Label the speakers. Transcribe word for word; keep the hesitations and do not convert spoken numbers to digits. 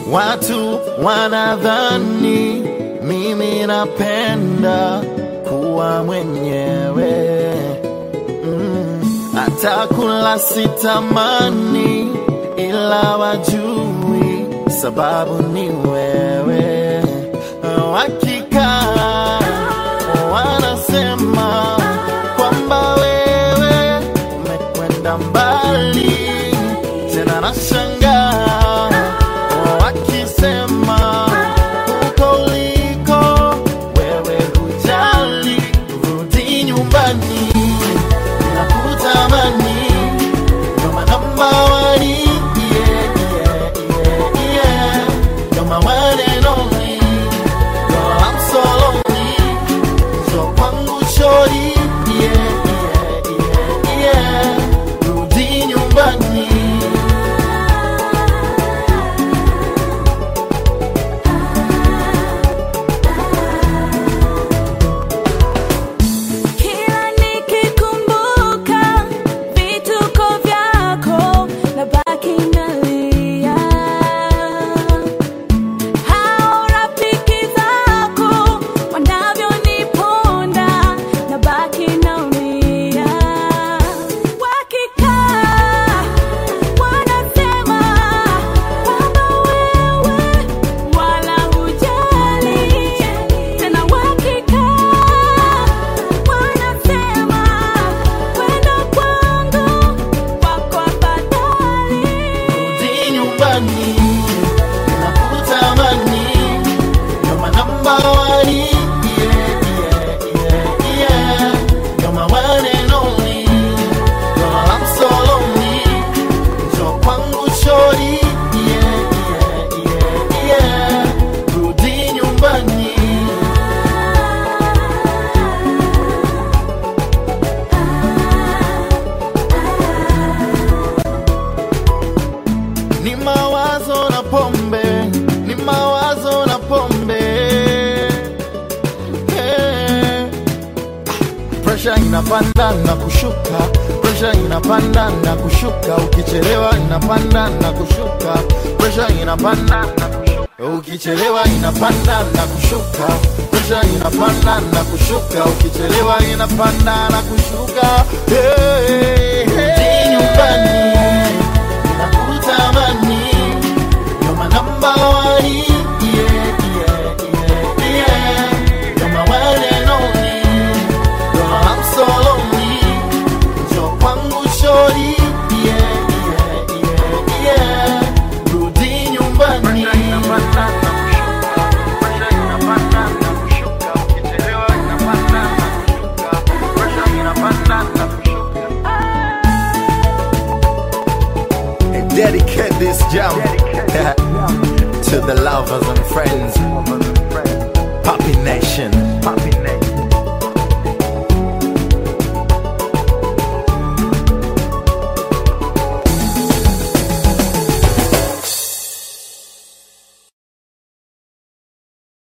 Speaker 1: Watu wanadhani mimi napenda kuwa mwenyewe, mm. Atakula sitamani, ila wajui sababu ni wewe. Hakika wanasema kwamba wewe umekwenda mbali, tena nashangaa wakisema uko uliko wewe hujali. Rudi nyumbani, nakutamani, you're my number one, yeah, yeah, yeah, yeah. You're my one and only, girl, I'm so lonely. So kwangu shorty, yeah, yeah, yeah, yeah. Rudi nyumbani. Nakutamani, you're my number one, yeah, yeah, yeah, yeah. You're my one and only, girl, I'm so lonely. So kwangu shorty, yeah, yeah, yeah, yeah. Rudi nyumbani. Ni mawazo na pombe, ni mawazo na pombe, hey. Pressure inapanda na kushuka, pressure inapanda na kushuka, ukichelewa inapanda na kushuka, pressure inapanda na kushuka, ukichelewa inapanda na kushuka, pressure inapanda na kushuka, ukichelewa inapanda na kushuka, hey, hey. Nyumbani nakutamani, you're my number one, yeah, yeah, yeah, yeah. You're my one and only, girl, I'm so lonely. So kwangu shorty, yeah, yeah, yeah, yeah. Rudi nyumbani. Dedicate this jam to the lovers and friends, Papi Nation.